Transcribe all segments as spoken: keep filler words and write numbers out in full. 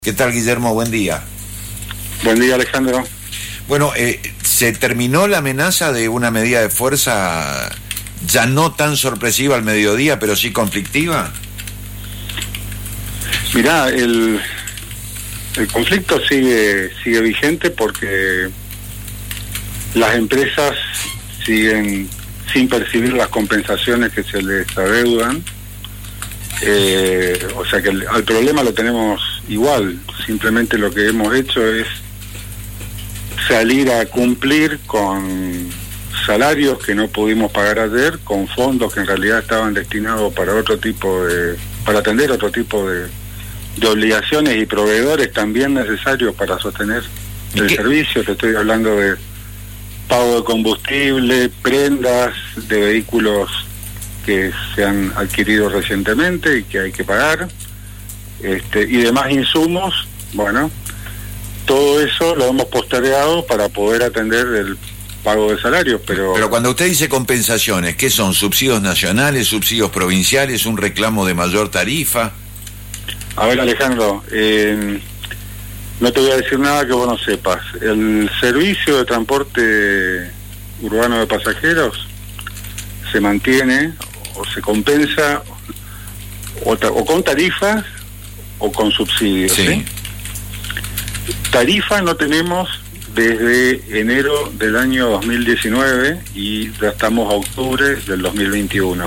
¿Qué tal, Guillermo? Buen día. Buen día, Alejandro. Bueno, eh, ¿se terminó la amenaza de una medida de fuerza ya no tan sorpresiva al mediodía, pero sí conflictiva? Mirá, el, el conflicto sigue, sigue vigente porque las empresas siguen sin percibir las compensaciones que se les adeudan. Eh, o sea que el, al problema lo tenemos igual, simplemente lo que hemos hecho es salir a cumplir con salarios que no pudimos pagar ayer, con fondos que en realidad estaban destinados para otro tipo de, para atender otro tipo de, de obligaciones y proveedores también necesarios para sostener el ¿Qué? servicio. Te estoy hablando de pago de combustible, prendas de vehículos que se han adquirido recientemente y que hay que pagar, este, y demás insumos. Bueno, todo eso lo hemos postergado para poder atender el pago de salarios, pero... Pero cuando usted dice compensaciones, ¿qué son? ¿Subsidios nacionales, subsidios provinciales, un reclamo de mayor tarifa? A ver, Alejandro, eh, no te voy a decir nada que vos no sepas. El servicio de transporte urbano de pasajeros se mantiene o se compensa o, ta- o con tarifas o con subsidios. Sí. ¿sí? Tarifa no tenemos desde enero del año dos mil diecinueve y ya estamos a octubre del dos mil veintiuno.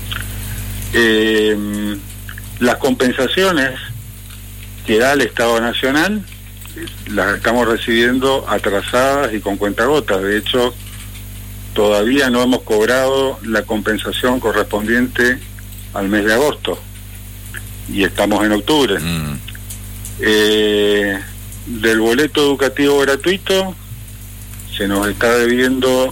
Eh, las compensaciones que da el Estado Nacional las estamos recibiendo atrasadas y con cuentagotas. De hecho, todavía no hemos cobrado la compensación correspondiente al mes de agosto y estamos en octubre. Mm. Eh, del boleto educativo gratuito se nos está debiendo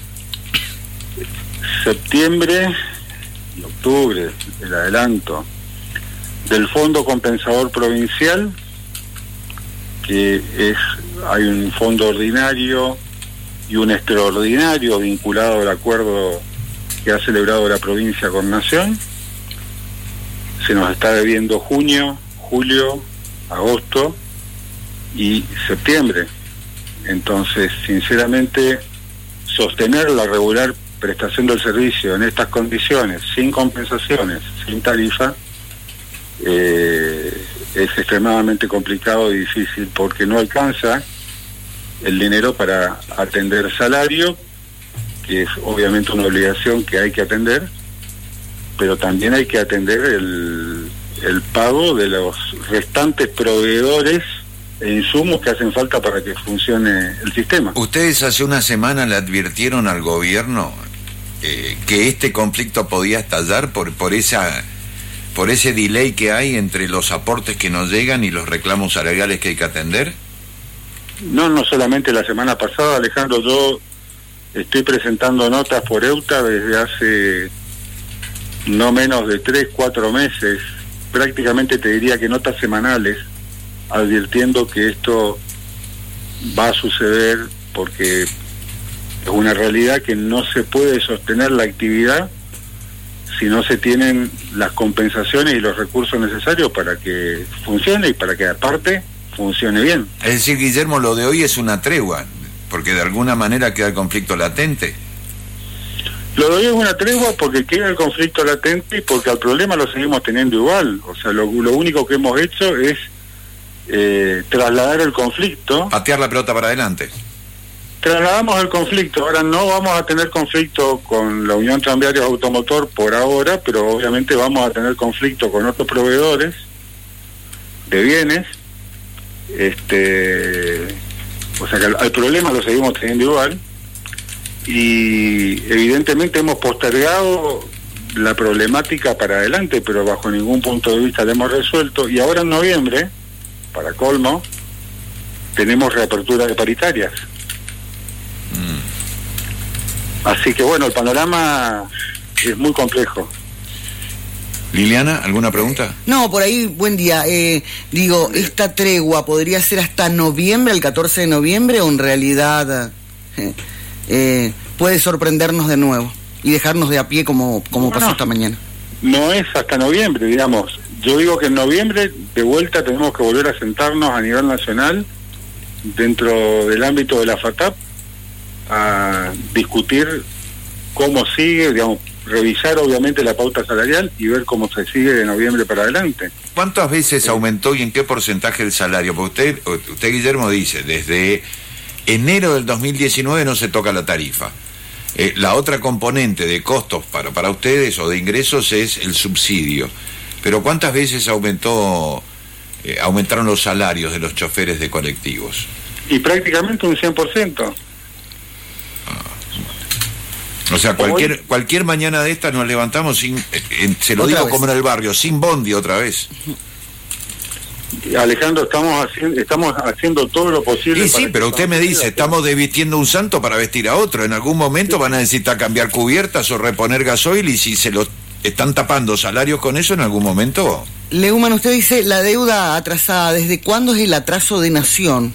septiembre y octubre, el adelanto. Del Fondo Compensador Provincial, que es hay un fondo ordinario y un extraordinario vinculado al acuerdo que ha celebrado la provincia con Nación. Se nos está debiendo junio, julio, agosto y septiembre. Entonces, sinceramente, sostener la regular prestación del servicio en estas condiciones, sin compensaciones, sin tarifa, eh, es extremadamente complicado y difícil porque no alcanza el dinero para atender salario, que es obviamente una obligación que hay que atender, pero también hay que atender el, el pago de los restantes proveedores e insumos que hacen falta para que funcione el sistema. ¿Ustedes hace una semana le advirtieron al gobierno eh, que este conflicto podía estallar por, por esa... por ese delay que hay entre los aportes que nos llegan y los reclamos salariales que hay que atender? No, no solamente la semana pasada, Alejandro, yo estoy presentando notas por EUTA desde hace no menos de tres, cuatro meses, prácticamente te diría que notas semanales, advirtiendo que esto va a suceder porque es una realidad que no se puede sostener la actividad si no se tienen las compensaciones y los recursos necesarios para que funcione y para que aparte funcione bien. Es decir, Guillermo, lo de hoy es una tregua, porque de alguna manera queda el conflicto latente. Lo de hoy es una tregua porque queda el conflicto latente y porque al problema lo seguimos teniendo igual. O sea, lo, lo único que hemos hecho es eh, trasladar el conflicto. Patear la pelota para adelante. Trasladamos el conflicto. Ahora no vamos a tener conflicto con la Unión Tranviarios Automotor por ahora, pero obviamente vamos a tener conflicto con otros proveedores de bienes. Este, o sea que al, al problema lo seguimos teniendo igual y evidentemente hemos postergado la problemática para adelante, pero bajo ningún punto de vista la hemos resuelto. Y ahora en noviembre, para colmo, tenemos reapertura de paritarias. Así que bueno, el panorama es muy complejo. Liliana, ¿alguna pregunta? No, por ahí, buen día. Eh, digo, ¿esta tregua podría ser hasta noviembre, el catorce de noviembre, o en realidad eh, eh, puede sorprendernos de nuevo y dejarnos de a pie como, como No, pasó no. esta mañana? No es hasta noviembre, digamos. yo digo que en noviembre de vuelta tenemos que volver a sentarnos a nivel nacional dentro del ámbito de la FATAP a discutir cómo sigue, digamos, revisar obviamente la pauta salarial y ver cómo se sigue de noviembre para adelante. ¿Cuántas veces aumentó y en qué porcentaje el salario? Porque usted, usted Guillermo, dice, desde enero del dos mil diecinueve no se toca la tarifa. Eh, la otra componente de costos para, para ustedes o de ingresos es el subsidio. Pero ¿cuántas veces aumentó eh, aumentaron los salarios de los choferes de colectivos? Y prácticamente un cien por ciento. O sea, cualquier cualquier mañana de estas nos levantamos sin, eh, se lo digo vez. como en el barrio, sin bondi otra vez. Alejandro, estamos haciendo estamos haciendo todo lo posible. Sí, sí, pero usted me dice, estamos desvistiendo un santo para vestir a otro. En algún momento van a necesitar cambiar cubiertas o reponer gasoil, y si se lo están tapando salarios con eso en algún momento. Leumann, usted dice la deuda atrasada. ¿Desde cuándo es el atraso de Nación?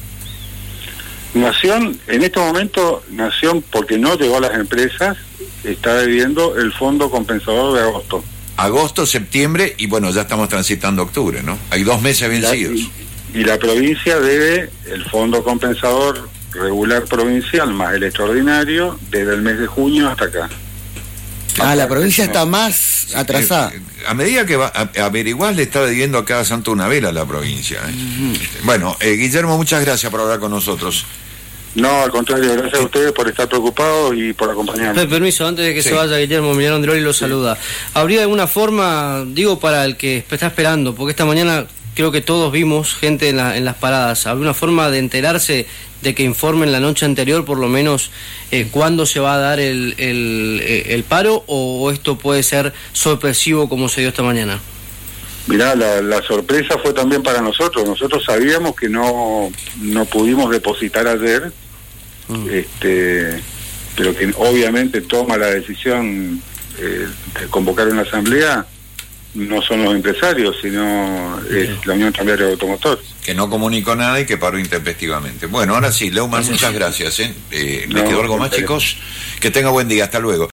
Nación, en este momento, Nación, porque no llegó a las empresas, está debiendo el fondo compensador de agosto. Agosto, septiembre, y bueno, ya estamos transitando octubre, ¿no? Hay dos meses vencidos. La, y, y la provincia debe el fondo compensador regular provincial más el extraordinario desde el mes de junio hasta acá. Ah, la provincia está más atrasada. Eh, a medida que va a, averiguar, le está debiendo a cada santo una vela a la provincia. ¿eh? Uh-huh. Bueno, eh, Guillermo, muchas gracias por hablar con nosotros. No, al contrario, gracias a ustedes por estar preocupados y por acompañarnos. Permiso, antes de que sí. se vaya Guillermo, Emiliano Androli lo sí. saluda. ¿Habría alguna forma, digo, para el que está esperando, porque esta mañana creo que todos vimos gente en, la, en las paradas, ¿alguna forma de enterarse de que informen la noche anterior, por lo menos, eh, cuándo se va a dar el, el, el paro, o esto puede ser sorpresivo como se dio esta mañana? Mirá, la, la sorpresa fue también para nosotros. Nosotros sabíamos que no no pudimos depositar ayer, mm. este, pero que obviamente toma la decisión eh, de convocar una asamblea no son los empresarios, sino es la Unión Cambiaria de Automotor. Que no comunicó nada y que paró intempestivamente. Bueno, ahora sí, Leumann, muchas gracias. ¿eh? Eh, ¿Les no, quedó algo más, chicos? Que tenga buen día, hasta luego.